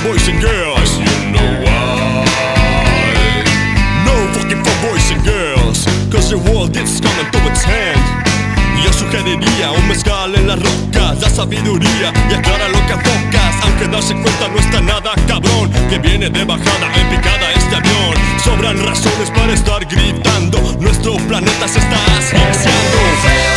boys and girls. You know why? No fucking for boys and girls, cause the world is coming to its end. Yo sugeriría un mezcal en las rocas, la sabiduría y aclara lo que enfocas. Aunque darse cuenta no está nada cabrón, que viene de bajada en picada este avión. Sobran razones para estar gritando, nuestro planeta se está asfixiando.